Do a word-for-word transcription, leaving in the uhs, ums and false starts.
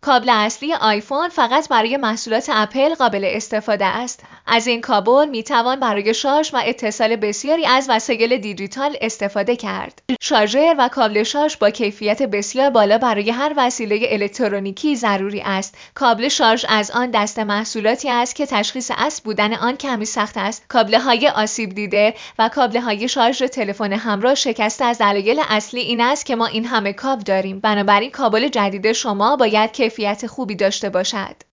کابل اصلی آیفون فقط برای محصولات اپل قابل استفاده است. از این کابل می توان برای شارژ و اتصال بسیاری از وسایل دیجیتال استفاده کرد. شارژر و کابل شارژ با کیفیت بسیار بالا برای هر وسیله الکترونیکی ضروری است. کابل شارژ از آن دسته محصولاتی است که تشخیص اصل بودن آن کمی سخت است. کابل‌های آسیب دیده و کابل‌های شارژ تلفن همراه شکسته از دلایل اصلی این است که ما این همه کابل داریم. بنابراین کابل جدید شما باید کیفیت خوبی داشته باشد.